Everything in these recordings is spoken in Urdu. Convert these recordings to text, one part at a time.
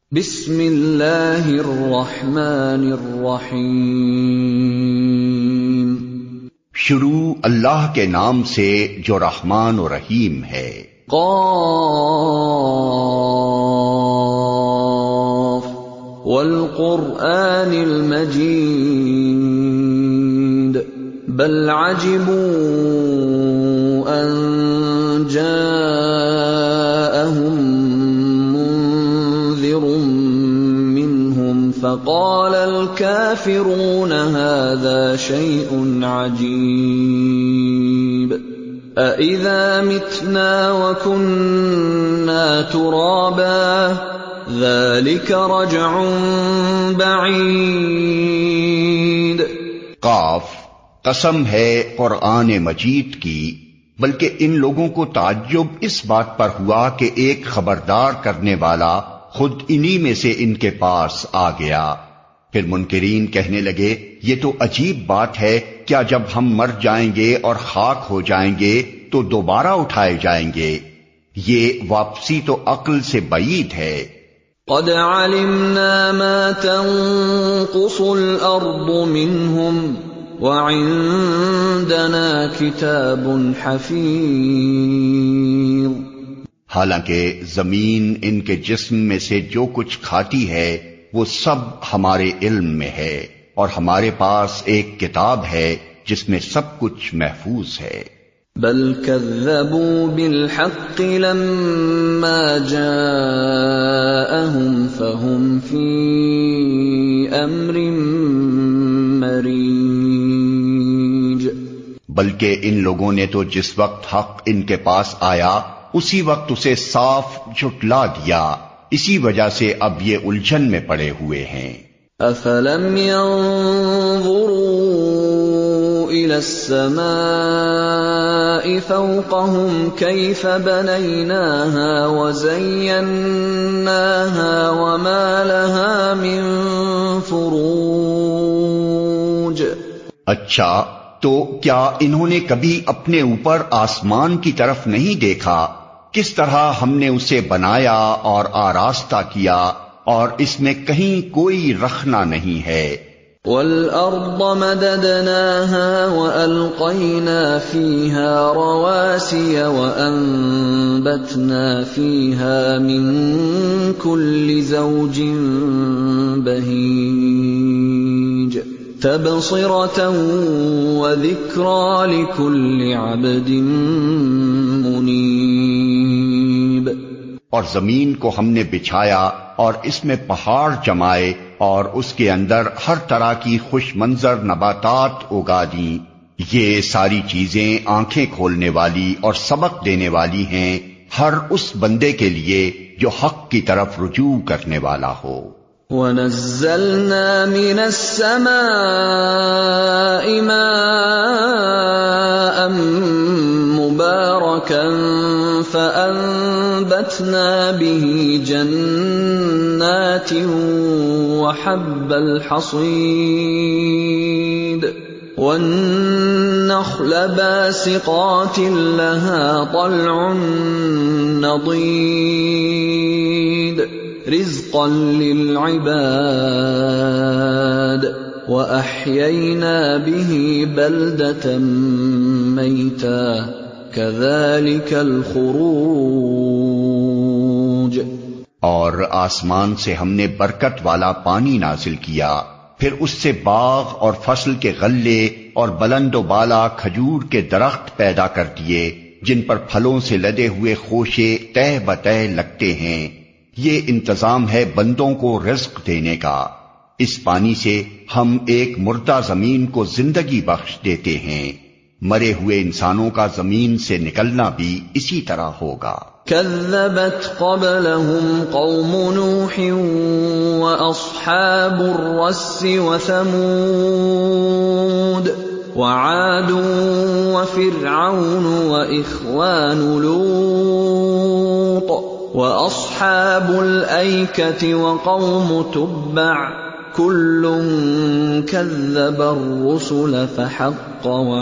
بسم اللہ الرحمن الرحیم۔ شروع اللہ کے نام سے جو رحمان و رحیم ہے۔ قاف والقرآن المجید بل عجبوا ان جاءهم فقال الكافرون هذا شيء عجيب أإذا متنا وكنا ترابا ذلك رجع بعيد۔ قاف، قسم ہے قرآن مجید کی، بلکہ ان لوگوں کو تعجب اس بات پر ہوا کہ ایک خبردار کرنے والا خود انہی میں سے ان کے پاس آ گیا۔ پھر منکرین کہنے لگے، یہ تو عجیب بات ہے، کیا جب ہم مر جائیں گے اور خاک ہو جائیں گے تو دوبارہ اٹھائے جائیں گے؟ یہ واپسی تو عقل سے بعید ہے۔ قد علمنا ما تنقص الارض منهم وعندنا کتاب حفیظ۔ حالانکہ زمین ان کے جسم میں سے جو کچھ کھاتی ہے وہ سب ہمارے علم میں ہے، اور ہمارے پاس ایک کتاب ہے جس میں سب کچھ محفوظ ہے۔ بل كذبوا بالحق لما جاءهم فهم في امر مريج۔ بلکہ ان لوگوں نے تو جس وقت حق ان کے پاس آیا اسی وقت اسے صاف جھٹلا دیا، اسی وجہ سے اب یہ الجھن میں پڑے ہوئے ہیں۔ افلم ينظروا الى السماء فوقهم كيف بنيناها وزيناها وما لها من فروج۔ اچھا، تو کیا انہوں نے کبھی اپنے اوپر آسمان کی طرف نہیں دیکھا، کس طرح ہم نے اسے بنایا اور آراستہ کیا، اور اس میں کہیں کوئی رخنا نہیں ہے۔ وَالْأَرْضَ مَدَدْنَاهَا وَأَلْقَيْنَا فِيهَا رَوَاسِيَ وَأَنبَتْنَا فِيهَا مِن كُلِّ زَوْجٍ بَهِيجٍ تَبْصِرَةً وَذِكْرَى لِكُلِّ عَبْدٍ مُنِيبٍ۔ اور زمین کو ہم نے بچھایا اور اس میں پہاڑ جمائے اور اس کے اندر ہر طرح کی خوش منظر نباتات اگا دیں۔ یہ ساری چیزیں آنکھیں کھولنے والی اور سبق دینے والی ہیں ہر اس بندے کے لیے جو حق کی طرف رجوع کرنے والا ہو۔ وَنَزَّلْنَا مِنَ السَّمَاءِ مَاءً مُبَارَكًا فَأَنبَتْنَا بِهِ جَنَّاتٍ وَحَبَّ الْحَصِيدِ وَالنَّخْلَ بَاسِقَاتٍ لَهَا طَلْعٌ نَضِيدٌ رِزْقًا لِلْعِبَادِ وَأَحْيَيْنَا بِهِ بَلْدَةً مَيْتًا كَذَلِكَ الْخُرُوجُ۔ اور آسمان سے ہم نے برکت والا پانی نازل کیا، پھر اس سے باغ اور فصل کے غلے اور بلند و بالا کھجور کے درخت پیدا کر دیے جن پر پھلوں سے لدے ہوئے خوشے تہ بتہ لگتے ہیں۔ یہ انتظام ہے بندوں کو رزق دینے کا۔ اس پانی سے ہم ایک مردہ زمین کو زندگی بخش دیتے ہیں، مرے ہوئے انسانوں کا زمین سے نکلنا بھی اسی طرح ہوگا۔ كذبت قبلهم قوم نوح وأصحاب الرس وثمود وعاد وفرعون وإخوان لوط وأصحاب الأيكة وقوم تبع كل كذب الرسل فحق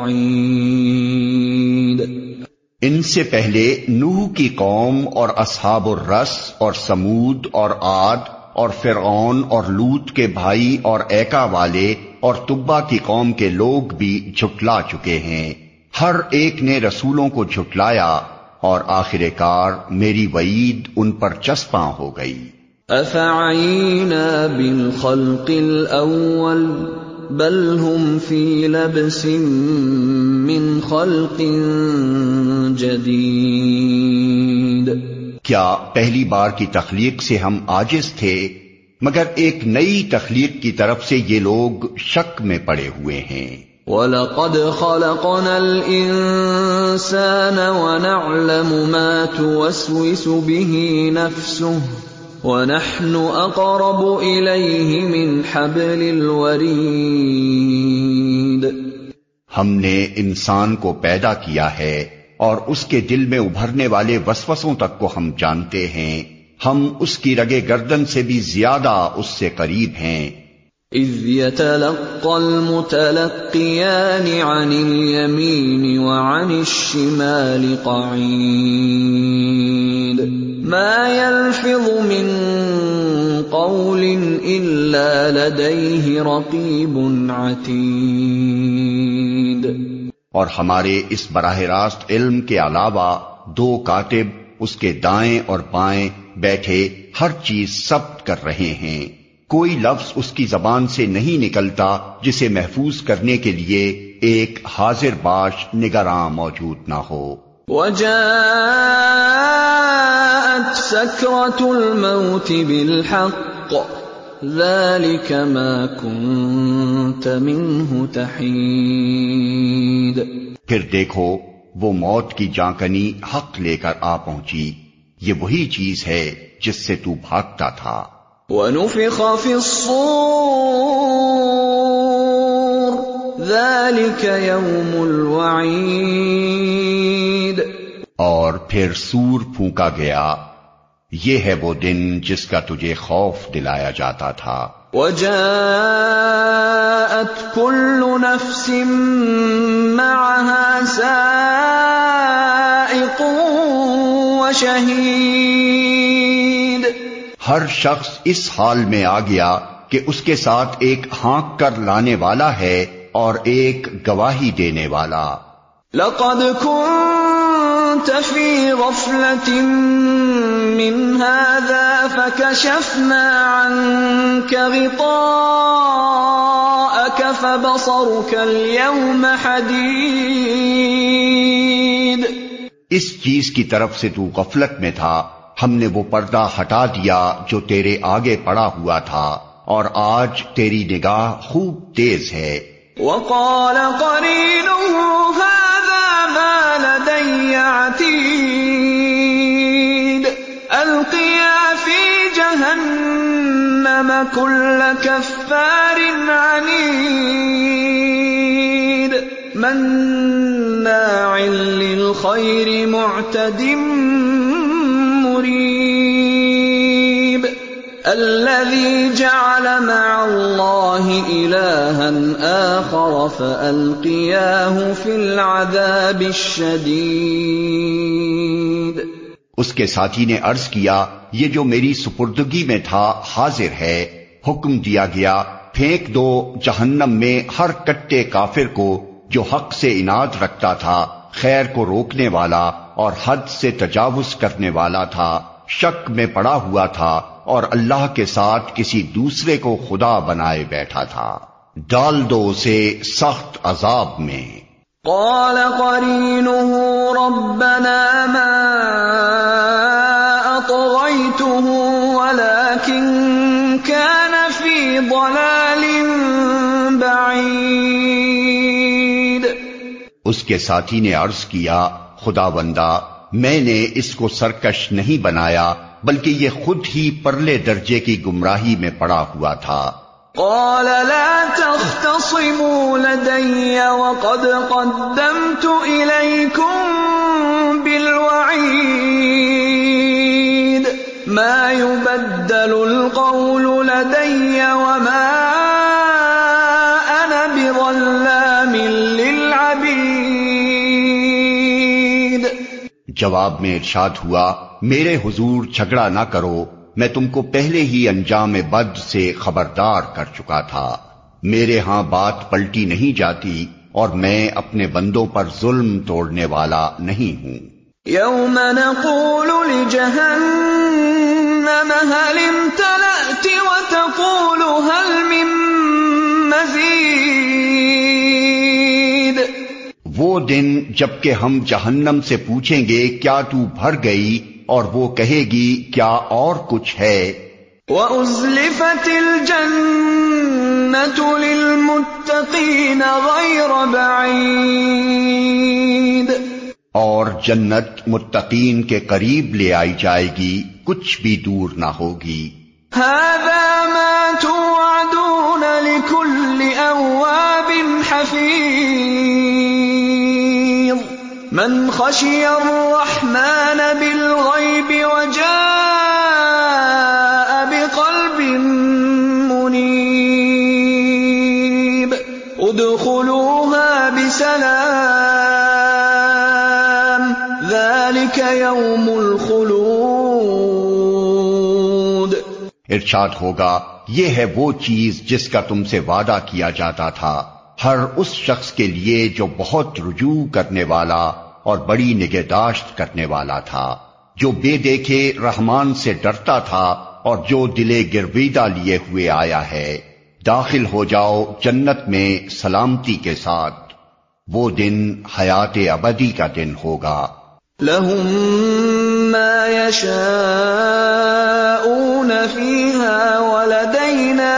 وعيد۔ ان سے پہلے نوح کی قوم اور اصحاب الرس اور سمود اور عاد اور فرعون اور لوط کے بھائی اور ایکا والے اور تبا کی قوم کے لوگ بھی جھٹلا چکے ہیں. ہر ایک نے رسولوں کو جھٹلایا اور آخر کار میری وعید ان پر چسپاں ہو گئی. افعینا بالخلق الاول بل هم فی لبس من خلق جدید. کیا پہلی بار کی تخلیق سے ہم عاجز تھے؟ مگر ایک نئی تخلیق کی طرف سے یہ لوگ شک میں پڑے ہوئے ہیں. وَلَقَدْ خَلَقْنَا الْإِنسَانَ وَنَعْلَمُ مَا تُوَسْوِسُ بِهِ نَفْسُهُ وَنَحْنُ أَقْرَبُ إِلَيْهِ مِنْ حَبْلِ الْوَرِيدِ. ہم نے انسان کو پیدا کیا ہے اور اس کے دل میں ابھرنے والے وسوسوں تک کو ہم جانتے ہیں. ہم اس کی رگے گردن سے بھی زیادہ اس سے قریب ہیں. اذ يتلقى المتلقيان عن اليمين وعن الشمال قعيد ما يلفظ من قول إلا لديه رقيب عتيد. اور ہمارے اس براہ راست علم کے علاوہ دو کاتب اس کے دائیں اور بائیں بیٹھے ہر چیز ثبت کر رہے ہیں. کوئی لفظ اس کی زبان سے نہیں نکلتا جسے محفوظ کرنے کے لیے ایک حاضر باش نگراں موجود نہ ہو. وَجَاءَتْ سَكْرَةُ الْمَوْتِ بِالْحَقِّ ذَلِكَ مَا كُنْتَ مِنْهُ تَحِيدُ. پھر دیکھو وہ موت کی جانکنی حق لے کر آ پہنچی. یہ وہی چیز ہے جس سے تو بھاگتا تھا. وَنُفِخَ فِي الصُّورِ ذَلِكَ يَوْمُ الْوَعِيدِ. اور پھر سور پھونکا گیا. یہ ہے وہ دن جس کا تجھے خوف دلایا جاتا تھا. وَجَاءَتْ كُلُّ نَفْسٍ مَّعَهَا سَائِقٌ وَشَهِيدٌ. ہر شخص اس حال میں آ گیا کہ اس کے ساتھ ایک ہانک کر لانے والا ہے اور ایک گواہی دینے والا. لَقَدْ كُنْتَ فِي غَفْلَةٍ مِّنْ هَذَا فَكَشَفْنَا عَنْكَ غِطَاءَكَ فَبَصَرُكَ الْيَوْمَ حَدِيدٌ. اس چیز کی طرف سے تو غفلت میں تھا، ہم نے وہ پردہ ہٹا دیا جو تیرے آگے پڑا ہوا تھا، اور آج تیری نگاہ خوب تیز ہے. وَقَالَ قَرِينُهُ هَذَا مَا لَدَيَّ عَتِيدٌ. أَلْقِيَا فِي جَهَنَّمَ كُلَّ كَفَّارٍ عَنِيدٍ مَّنَّاعٍ لِّلْخَيْرِ مُعْتَدٍ مُّرِيبٍ. الَّذِي جَعَلَ مَعَ اللَّهِ إِلَٰهًا آخَرَ فَأَلْقِيَاهُ فِي الْعَذَابِ الشَّدِيدِ. اس کے ساتھی نے عرض کیا یہ جو میری سپردگی میں تھا حاضر ہے. حکم دیا گیا پھینک دو جہنم میں ہر کٹے کافر کو جو حق سے اناد رکھتا تھا، خیر کو روکنے والا اور حد سے تجاوز کرنے والا تھا، شک میں پڑا ہوا تھا اور اللہ کے ساتھ کسی دوسرے کو خدا بنائے بیٹھا تھا. ڈال دو اسے سخت عذاب میں. قال قرينه ربنا ما أطغيته ولكن كان في ضلال بعيد. اس کے ساتھی نے عرض کیا خداوندا میں نے اس کو سرکش نہیں بنایا بلکہ یہ خود ہی پرلے درجے کی گمراہی میں پڑا ہوا تھا. قال لا تختصموا لدي وقد قدمت إليكم بالوعيد ما يبدل القول لدي وما أنا بظلام للعبيد. جواب میں ارشاد ہوا میرے حضور جھگڑا نہ کرو، میں تم کو پہلے ہی انجام بد سے خبردار کر چکا تھا. میرے ہاں بات پلٹی نہیں جاتی اور میں اپنے بندوں پر ظلم توڑنے والا نہیں ہوں. یوم نقول لجہنم هل امتلأت وتقول هل من مزید. وہ دن جبکہ ہم جہنم سے پوچھیں گے کیا تو بھر گئی، اور وہ کہے گی کیا اور کچھ ہے. وَأُزْلِفَتِ الْجَنَّةُ لِلْمُتَّقِينَ غَيْرَ بَعِيدٍ. اور جنت متقین کے قریب لے آئی جائے گی، کچھ بھی دور نہ ہوگی. هَذَا مَا تُوعَدُونَ لِكُلِّ أَوَّابٍ حَفِيظٍ. من خشي الرحمن بالغيب وجاء بقلب منيب. ادخلوها بسلام ذلك يوم الخلود. ارشاد ہوگا یہ ہے وہ چیز جس کا تم سے وعدہ کیا جاتا تھا، ہر اس شخص کے لیے جو بہت رجوع کرنے والا اور بڑی نگہداشت کرنے والا تھا، جو بے دیکھے رحمان سے ڈرتا تھا اور جو دلے گرویدہ لیے ہوئے آیا ہے. داخل ہو جاؤ جنت میں سلامتی کے ساتھ. وہ دن حیات ابدی کا دن ہوگا. لهم ما يشاءون فيها ولدينا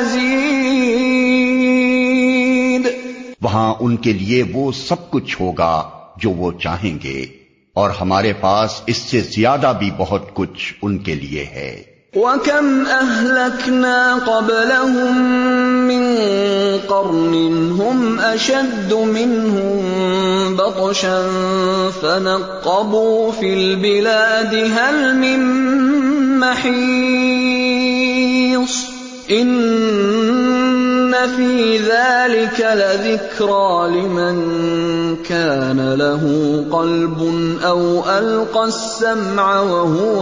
مزيد. وہاں ان کے لیے وہ سب کچھ ہوگا جو وہ چاہیں گے، اور ہمارے پاس اس سے زیادہ بھی بہت کچھ ان کے لیے ہے. وَكَمْ أَهْلَكْنَا قَبْلَهُمْ مِنْ قَرْنٍ هُمْ أَشَدُّ مِنْهُمْ بَطْشًا فَنَقَّبُوا فِي الْبِلَادِ هَلْ مِنْ مَحِيصٍ. إِنَّ فِي ذَلِكَ لَذِكْرَى لِمَنْ كَانَ لَهُ قَلْبٌ أَوْ أَلْقَى السَّمْعَ وَهُوَ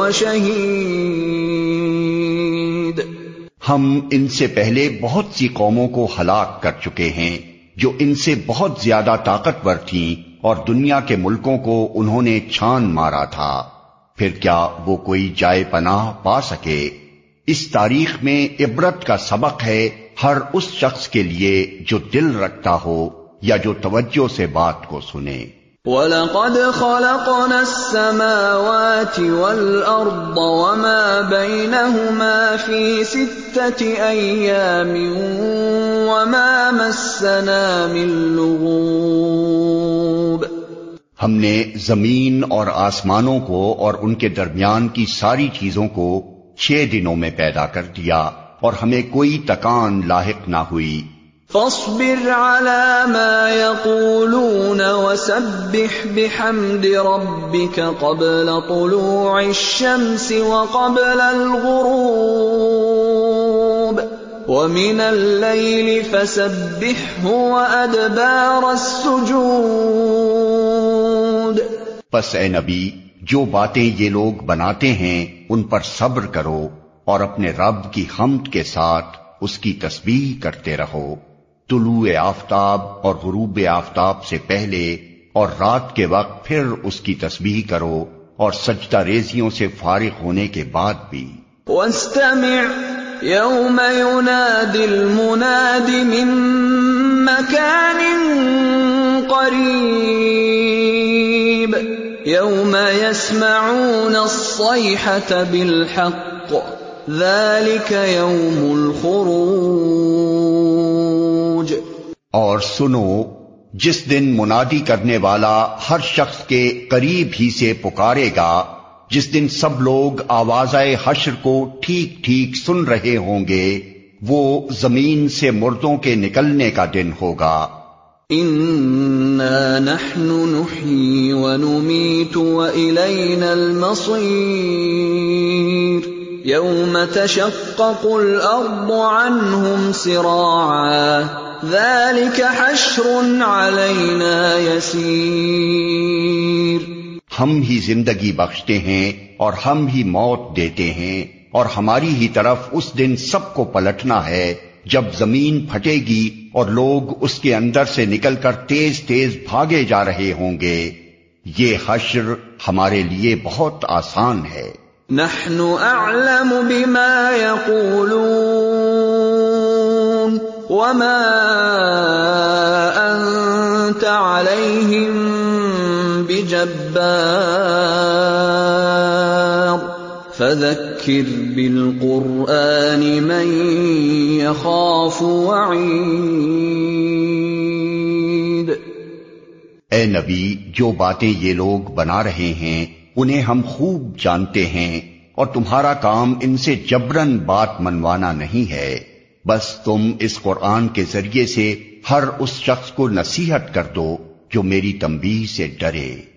شَهِيدٌ. ہم ان سے پہلے بہت سی قوموں کو ہلاک کر چکے ہیں جو ان سے بہت زیادہ طاقتور تھیں، اور دنیا کے ملکوں کو انہوں نے چھان مارا تھا. پھر کیا وہ کوئی جائے پناہ پا سکے؟ اس تاریخ میں عبرت کا سبق ہے ہر اس شخص کے لیے جو دل رکھتا ہو یا جو توجہ سے بات کو سنے. وَلَقَدْ خَلَقْنَا السَّمَاوَاتِ وَالْأَرْضَ وَمَا بَيْنَهُمَا فِي 6 أَيَّامٍ وَمَا مَسَّنَا مِن لُغُوبٍ. ہم نے زمین اور آسمانوں کو اور ان کے درمیان کی ساری چیزوں کو 6 دنوں میں پیدا کر دیا، اور ہمیں کوئی تکان لاحق نہ ہوئی. فاصبر على ما يقولون وسبح بحمد ربك قبل طلوع الشمس وقبل الغروب ومن الليل فسبحه وأدبار السجود. پس اے نبی، جو باتیں یہ لوگ بناتے ہیں ان پر صبر کرو، اور اپنے رب کی حمد کے ساتھ اس کی تسبیح کرتے رہو. طلوع آفتاب اور غروب آفتاب سے پہلے اور رات کے وقت پھر اس کی تسبیح کرو، اور سجدہ ریزیوں سے فارغ ہونے کے بعد بھی. واستمع يوم ينادي المناد من مكان قريب يوم يسمعون الصيحة بالحق ذلك يوم الخروج. اور سنو جس دن منادی کرنے والا ہر شخص کے قریب ہی سے پکارے گا، جس دن سب لوگ آوازۂ حشر کو ٹھیک ٹھیک سن رہے ہوں گے، وہ زمین سے مردوں کے نکلنے کا دن ہوگا. اِنَّا نَحْنُ نُحْيِي وَنُمِيتُ وَإِلَيْنَا الْمَصِيرُ. يَوْمَ تَشَقَّقُ الْأَرْضُ عَنْهُمْ سِرَاعًا ذَلِكَ حَشْرٌ عَلَيْنَا يَسِيرٌ. ہم ہی زندگی بخشتے ہیں اور ہم ہی موت دیتے ہیں، اور ہماری ہی طرف اس دن سب کو پلٹنا ہے جب زمین پھٹے گی اور لوگ اس کے اندر سے نکل کر تیز تیز بھاگے جا رہے ہوں گے. یہ حشر ہمارے لیے بہت آسان ہے. نحن اعلم بما يقولون وما انت عليهم بجبار فذكر بالقرآن من يخاف وعید. اے نبی، جو باتیں یہ لوگ بنا رہے ہیں انہیں ہم خوب جانتے ہیں، اور تمہارا کام ان سے جبراً بات منوانا نہیں ہے. بس تم اس قرآن کے ذریعے سے ہر اس شخص کو نصیحت کر دو جو میری تنبیہ سے ڈرے.